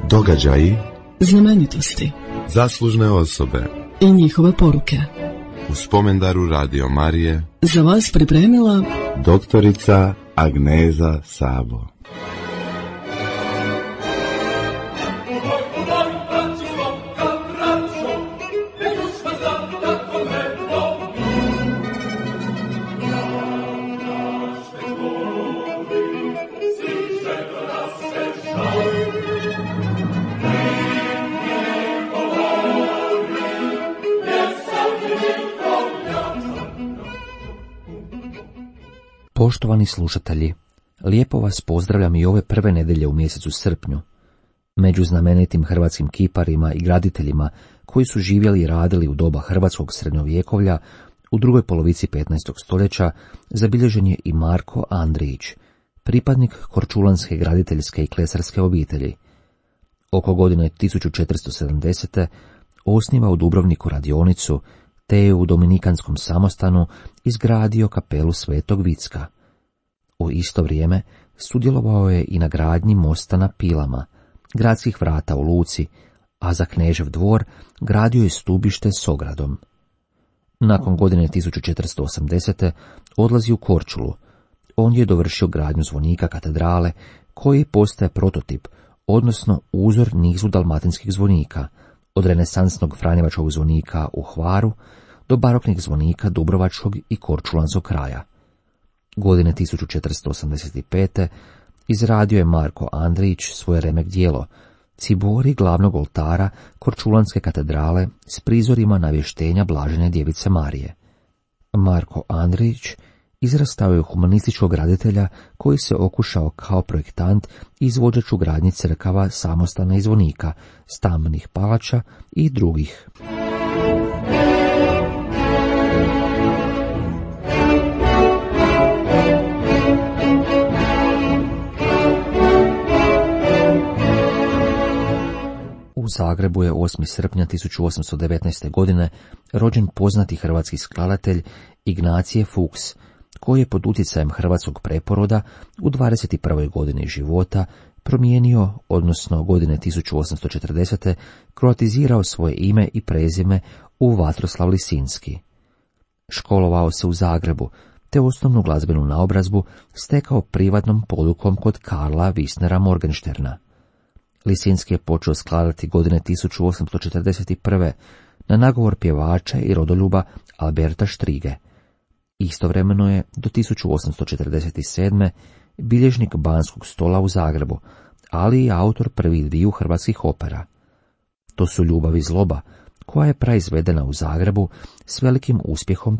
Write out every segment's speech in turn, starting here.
Događaji, znamenitosti, zaslužne osobe i njihove poruke. U spomendaru Radio Marije Za vas pripremila doktorica Agneza Sabo. Poštovani slušatelji, lijepo vas pozdravljam i ove prve nedjelje u mjesecu srpnju. Među znamenitim hrvatskim kiparima i graditeljima koji su živjeli i radili u doba hrvatskog srednjovjekovlja u drugoj polovici 15. stoljeća zabilježen je i Marko Andrić, pripadnik korčulanske graditeljske i klesarske obitelji. Oko godine 1470. osniva u Dubrovniku radionicu, te je u Dominikanskom samostanu izgradio kapelu Svetog Vicka. U isto vrijeme sudjelovao je i na gradnji mosta na Pilama, gradskih vrata u Luci, a za Knežev dvor gradio je stubište s ogradom. Nakon godine 1480. odlazi u Korčulu. On je dovršio gradnju zvonika katedrale, koji postaje prototip, odnosno uzor nizu dalmatinskih zvonika, od renesansnog franjevačkog zvonika u Hvaru do baroknih zvonika dubrovačkog i korčulanskog kraja. Godine 1485. izradio je Marko Andrić svoje remek djelo, cibori glavnog oltara korčulanske katedrale s prizorima navještenja Blažene djevice Marije. Marko Andrić izrastao je humanističkog graditelja koji se okušao kao projektant i izvođač u gradnji crkava, samostana i zvonika, stambenih palača i drugih. U Zagrebu je 8. srpnja 1819. godine rođen poznati hrvatski skladatelj Ignacije Fuchs, koji je pod utjecajem hrvatskog preporoda u 21. godini života promijenio, odnosno godine 1840. kroatizirao svoje ime i prezime u Vatroslav Lisinski. Školovao se u Zagrebu, te osnovnu glazbenu naobrazbu stekao privatnom podukom kod Karla Wisnera Morgensterna. Lisinski je počeo skladati godine 1841. na nagovor pjevača i rodoljuba Alberta Štrige. Istovremeno je do 1847. bilježnik Banskog stola u Zagrebu, ali i autor prvih dviju hrvatskih opera. To su Ljubav i zloba, koja je praizvedena u Zagrebu s velikim uspjehom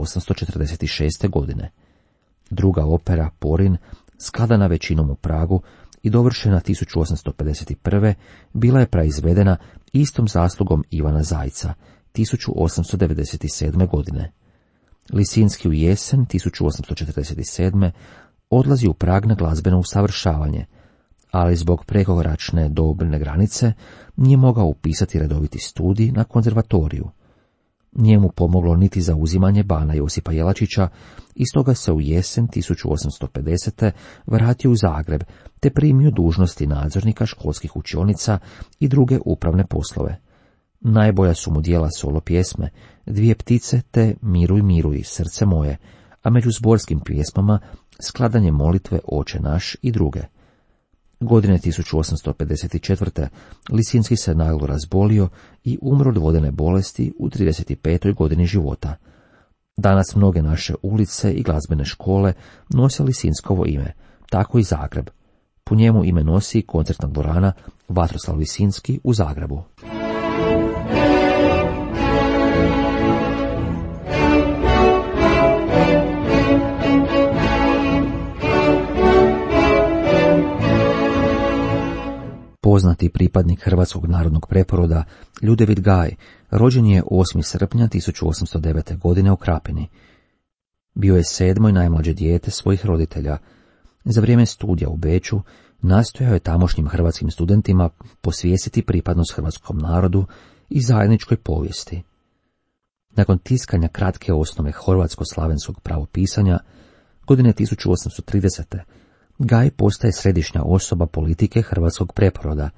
1846. godine. Druga opera, Porin, skladana većinom u Pragu i dovršena 1851. bila je praizvedena istom zaslugom Ivana Zajca 1897. godine. Lisinski u jesen 1847. odlazi u Prag na glazbeno usavršavanje, ali zbog prekoračne dobne granice nije mogao upisati redoviti studij na konzervatoriju. Nije mu pomoglo niti zauzimanje bana Josipa Jelačića i stoga se u jesen 1850. vratio u Zagreb te primio dužnosti nadzornika školskih učionica i druge upravne poslove. Najbolja su mu djela solo pjesme, Dvije ptice te Miruj, miruj, srce moje, a među zborskim pjesmama skladanje molitve Oče naš i druge. Godine 1854. Lisinski se naglo razbolio i umro od vodene bolesti u 35. godini života. Danas mnoge naše ulice i glazbene škole nose Lisinskovo ime, tako i Zagreb. Po njemu ime nosi koncertna dvorana Vatroslav Lisinski u Zagrebu. Poznati pripadnik hrvatskog narodnog preporoda Ljudevit Gaj rođen je 8. srpnja 1809. godine u Krapini. Bio je 7. najmlađe dijete svojih roditelja. Za vrijeme studija u Beču nastojao je tamošnjim hrvatskim studentima posvijestiti pripadnost hrvatskom narodu i zajedničkoj povijesti. Nakon tiskanja kratke osnove horvatsko-slavenskog pravopisanja, godine 1830. Gaj postaje središnja osoba politike hrvatskog preporoda,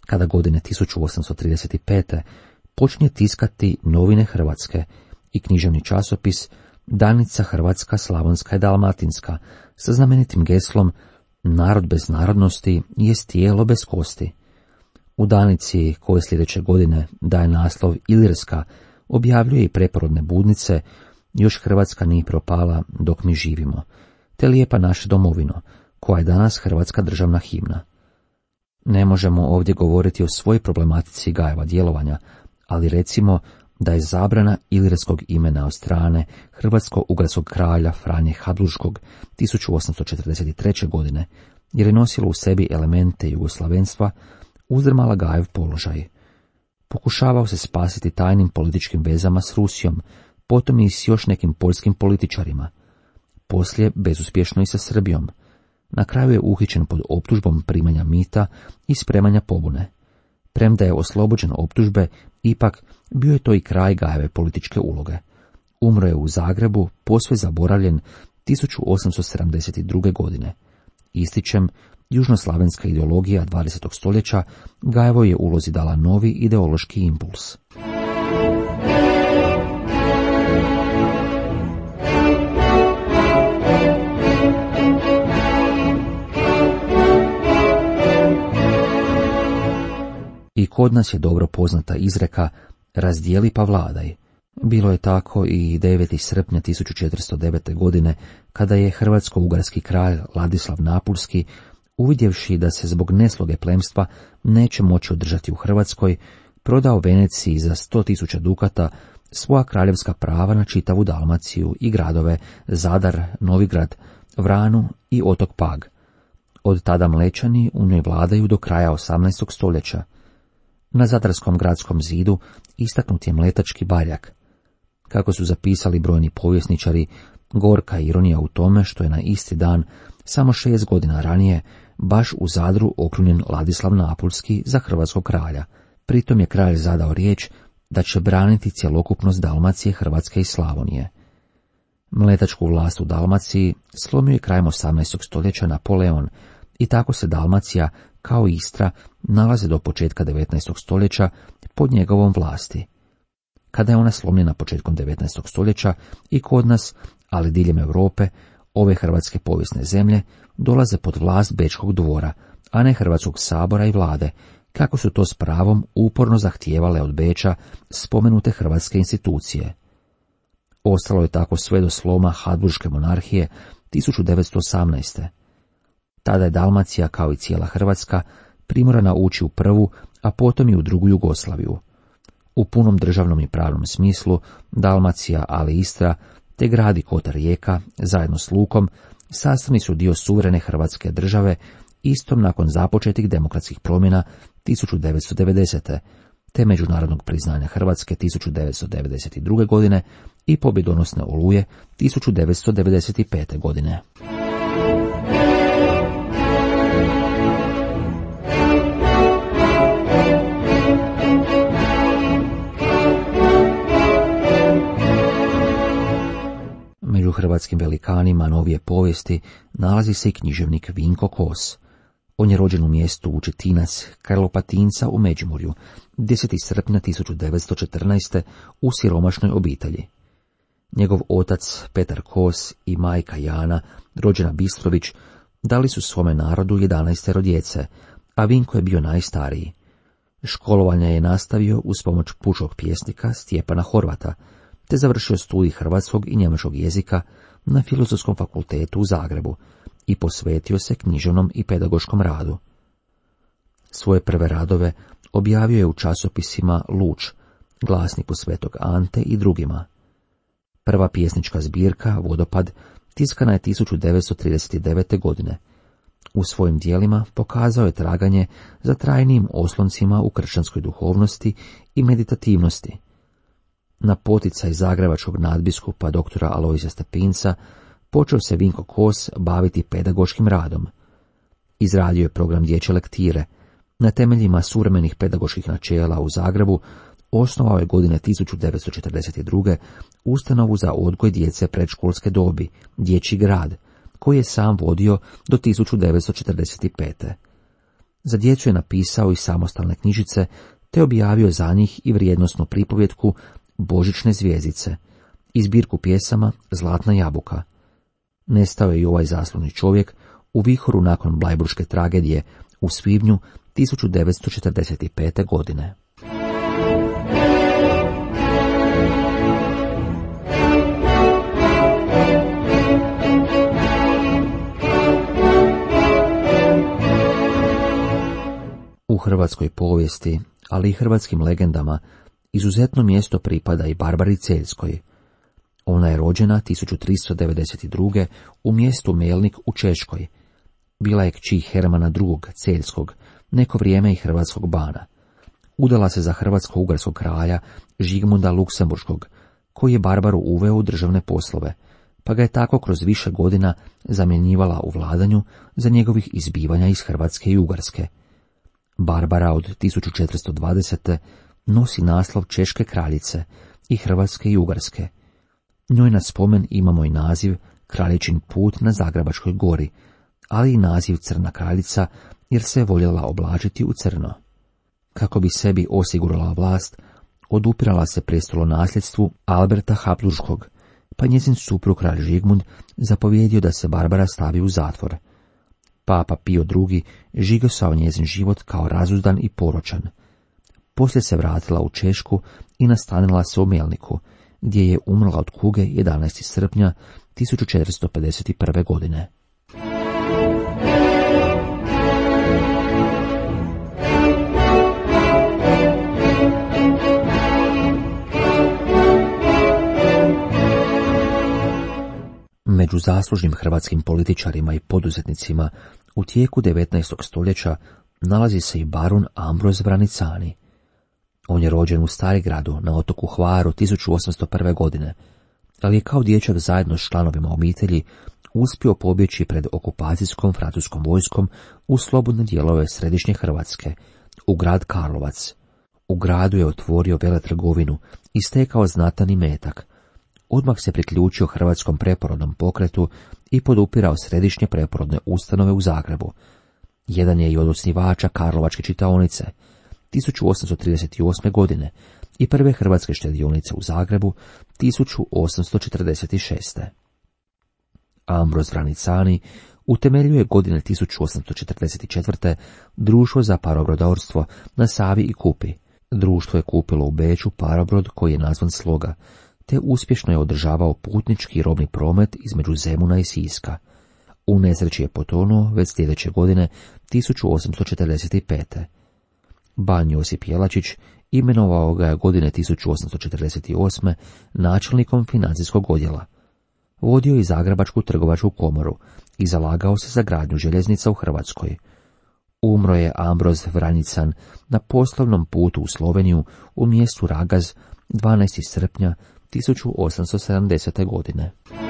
kada godine 1835. počinje tiskati Novine Hrvatske i književni časopis Danica Hrvatska, Slavonska i Dalmatinska sa znamenitim geslom Narod bez narodnosti jest tijelo bez kosti. U Danici, koje sljedeće godine daje naslov Ilirska, objavljuje i preporodne budnice Još Hrvatska nije propala dok mi živimo, te Lijepa naša domovino, koja je danas hrvatska državna himna. Ne možemo ovdje govoriti o svoj problematici Gajeva djelovanja, ali recimo da je zabrana ilirskog imena od strane hrvatsko-ugarskog kralja Franje Habsburškog 1843. godine, jer je nosilo u sebi elemente jugoslavenstva, uzdrmala Gajev položaj. Pokušavao se spasiti tajnim političkim vezama s Rusijom, potom i s još nekim poljskim političarima. Poslije bezuspješno i sa Srbijom. Na kraju je uhićen pod optužbom primanja mita i spremanja pobune. Premda je oslobođen optužbe, ipak bio je to i kraj Gajeve političke uloge. Umro je u Zagrebu, posve zaboravljen 1872. godine. Ističem, južnoslavenska ideologija 20. stoljeća Gajevoj je ulozi dala novi ideološki impuls. I kod nas je dobro poznata izreka razdijeli pa vladaj. Bilo je tako i 9. srpnja 1409. godine, kada je hrvatsko-ugarski kralj Ladislav Napulski, uvidjevši da se zbog nesloge plemstva neće moći održati u Hrvatskoj, prodao Veneciji za 100.000 dukata svoja kraljevska prava na čitavu Dalmaciju i gradove Zadar, Novigrad, Vranu i otok Pag. Od tada Mlečani u njoj vladaju do kraja 18. stoljeća. Na Zadarskom gradskom zidu istaknut je mletački barjak. Kako su zapisali brojni povjesničari, gorka ironija u tome što je na isti dan, samo 6 godina ranije, baš u Zadru okrunjen Ladislav Napulski za hrvatskog kralja. Pritom je kralj zadao riječ da će braniti cjelokupnost Dalmacije, Hrvatske i Slavonije. Mletačku vlast u Dalmaciji slomio je krajem 18. stoljeća Napoleon i tako se Dalmacija, kao Istra, nalaze do početka 19. stoljeća pod njegovom vlasti. Kada je ona slomljena početkom 19. stoljeća i kod nas, ali diljem Europe, ove hrvatske povijesne zemlje dolaze pod vlast Bečkog dvora, a ne Hrvatskog sabora i vlade, kako su to s pravom uporno zahtijevale od Beča spomenute hrvatske institucije. Ostalo je tako sve do sloma Habsburške monarhije 1918. Tada je Dalmacija, kao i cijela Hrvatska, primorana ući u prvu, a potom i u drugu Jugoslaviju. U punom državnom i pravnom smislu, Dalmacija, ali Istra, te grad i Kotar Rijeka, zajedno s Lukom, sastavni su dio suverene Hrvatske države, istom nakon započetih demokratskih promjena 1990. te međunarodnog priznanja Hrvatske 1992. godine i pobjedonosne Oluje 1995. godine. Među hrvatskim velikanima novije povijesti nalazi se i književnik Vinko Kos. On je rođen u mjestu Vučetinac, Karlopatinca u Međimurju, 10. srpnja 1914. u siromašnoj obitelji. Njegov otac Petar Kos i majka Jana, rođena Bistrović, dali su svome narodu 11 djece, a Vinko je bio najstariji. Školovanje je nastavio uz pomoć pučkog pjesnika Stjepana Horvata, te završio studij hrvatskog i njemačkog jezika na Filozofskom fakultetu u Zagrebu i posvetio se književnom i pedagoškom radu. Svoje prve radove objavio je u časopisima Luč, Glasniku Svetog Ante i drugima. Prva pjesnička zbirka, Vodopad, tiskana je 1939. godine. U svojim dijelima pokazao je traganje za trajnijim osloncima u kršćanskoj duhovnosti i meditativnosti. Na poticaj zagrebačkog nadbiskupa doktora Alojzija Stepinca počeo se Vinko Kos baviti pedagoškim radom. Izradio je program dječje lektire. Na temeljima suvremenih pedagoških načela u Zagrebu osnovao je godine 1942. ustanovu za odgoj djece predškolske dobi, Dječji grad, koji je sam vodio do 1945. Za djecu je napisao i samostalne knjižice, te objavio za njih i vrijednosnu pripovjetku Božićne zvjezdice i zbirku pjesama Zlatna jabuka. Nestao je i ovaj zaslužni čovjek u vihoru nakon blajburške tragedije u svibnju 1945. godine. U hrvatskoj povijesti, ali i hrvatskim legendama, izuzetno mjesto pripada i Barbari Celjskoj. Ona je rođena 1392. u mjestu Melnik u Češkoj. Bila je kći Hermana II. Celjskog, neko vrijeme i hrvatskog bana. Udala se za hrvatsko-ugarskog kralja Žigmunda Luksemburškog, koji je Barbaru uveo u državne poslove, pa ga je tako kroz više godina zamjenjivala u vladanju za njegovih izbivanja iz Hrvatske i Ugarske. Barbara od 1420. nosi naslov češke kraljice i Hrvatske i Ugarske. Njoj na spomen imamo i naziv Kraljičin put na Zagrebačkoj gori, ali i naziv Crna kraljica jer se je voljela oblačiti u crno. Kako bi sebi osigurala vlast, odupirala se prestolonasljedstvu Alberta Habsburškog, pa njezin suprug kralj Žigmund zapovjedio da se Barbara stavi u zatvor. Papa Pio II. žigosao njezin život kao razuzdan i poročan. Poslije se vratila u Češku i nastanila se u Melniku, gdje je umrla od kuge 11. srpnja 1451. godine. Među zaslužnim hrvatskim političarima i poduzetnicima u tijeku 19. stoljeća nalazi se i barun Ambroz Vranicani. On je rođen u Starigradu na otoku Hvaru 1801. godine, ali je kao dječak zajedno s članovima obitelji uspio pobjeći pred okupacijskom francuskom vojskom u slobodne dijelove središnje Hrvatske, u grad Karlovac. U gradu je otvorio veletrgovinu i stekao znatan imetak. Odmah se priključio hrvatskom preporodnom pokretu i podupirao središnje preporodne ustanove u Zagrebu. Jedan je i od osnivača Karlovačke čitaonice 1838. godine i prve hrvatske štedionice u Zagrebu 1846. Ambroz Vranicani utemeljuje godine 1844. društvo za parobrodorstvo na Savi i Kupi. Društvo je kupilo u Beču parobrod koji je nazvan Sloga, te uspješno je održavao putnički i robni promet između Zemuna i Siska. U nesreći je potonuo već sljedeće godine 1845. Ban Josip Jelačić imenovao ga je godine 1848. načelnikom financijskog odjela. Vodio i Zagrebačku trgovačku komoru i zalagao se za gradnju željeznica u Hrvatskoj. Umro je Ambroz Vranjican na poslovnom putu u Sloveniju u mjestu Ragaz 12. srpnja 1870. godine.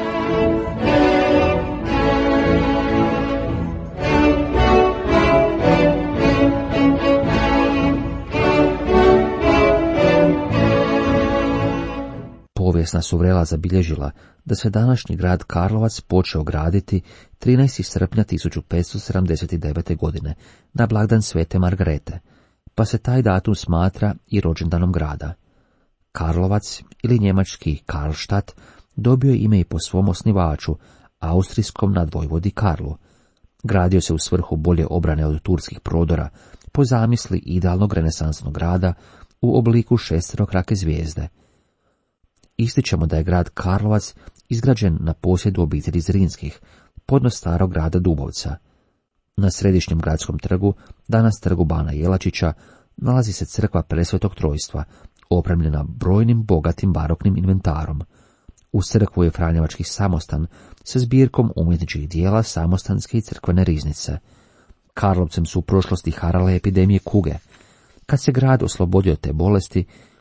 Povijesna su vrela zabilježila da se današnji grad Karlovac počeo graditi 13. srpnja 1579. godine na blagdan Svete Margarete, pa se taj datum smatra i rođendanom grada. Karlovac ili njemački Karlštad dobio je ime i po svom osnivaču, austrijskom nadvojvodi Karlu. Gradio se u svrhu bolje obrane od turskih prodora, po zamisli idealnog renesansnog grada u obliku šesterokrake zvijezde. Ističemo da je grad Karlovac izgrađen na posjedu obitelji Zrinskih, podno starog grada Dubovca. Na središnjem gradskom trgu, danas trgu Bana Jelačića, nalazi se crkva Presvetog Trojstva, opremljena brojnim bogatim baroknim inventarom. U crkvu je franjevački samostan sa zbirkom umjetničkih dijela samostanske i crkvene riznice. Karlovcem su u prošlosti harale epidemije kuge. Kad se grad oslobodio te bolesti,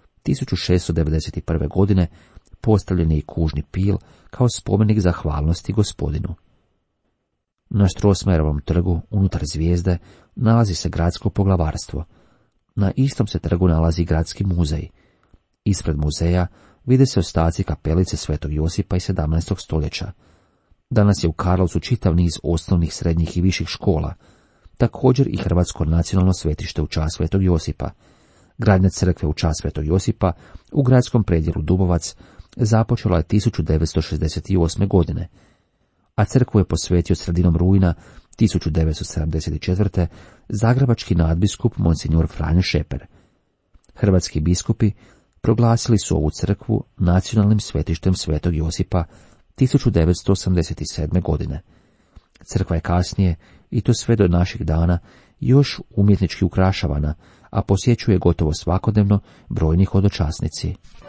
1691. godine postavljen je i kužni pil kao spomenik zahvalnosti gospodinu. Na Strossmayerovom trgu, unutar zvijezde, nalazi se gradsko poglavarstvo. Na istom se trgu nalazi gradski muzej. Ispred muzeja vide se ostaci kapelice Svetog Josipa iz 17. stoljeća. Danas je u Karlovcu čitav niz osnovnih, srednjih i viših škola. također i hrvatsko nacionalno svetište u čast Svetog Josipa. Gradnja crkve u čast Svetog Josipa u gradskom predjelu Dubovac započela je 1968. godine, a crkvu je posvetio sredinom rujna 1974. zagrebački nadbiskup monsignor Franjo Šeper. Hrvatski biskupi proglasili su ovu crkvu nacionalnim svetištem Svetog Josipa 1987. godine. Crkva je kasnije, i to sve do naših dana, još umjetnički ukrašavana, a posjećuje gotovo svakodnevno brojni hodočasnici.